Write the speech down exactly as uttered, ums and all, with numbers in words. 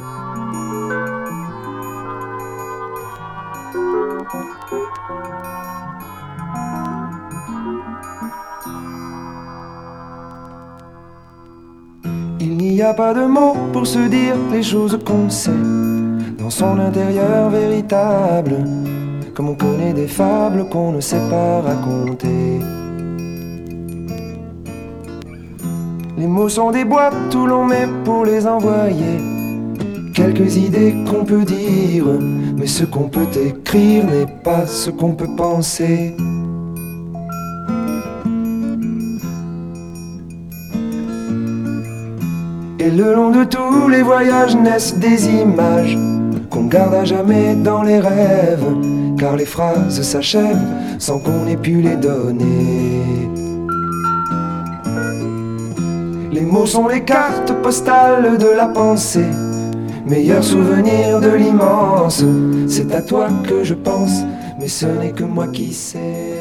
Il n'y a pas de mots pour se dire les choses qu'on sait dans son intérieur véritable, comme on connaît des fables qu'on ne sait pas raconter. Les mots sont des boîtes où l'on met pour les envoyer quelques idées qu'on peut dire, mais ce qu'on peut écrire n'est pas ce qu'on peut penser. Et le long de tous les voyages naissent des images qu'on garde à jamais dans les rêves, car les phrases s'achèvent sans qu'on ait pu les donner. Les mots sont les cartes postales de la pensée, meilleur souvenir de l'immense. C'est à toi que je pense, mais ce n'est que moi qui sais.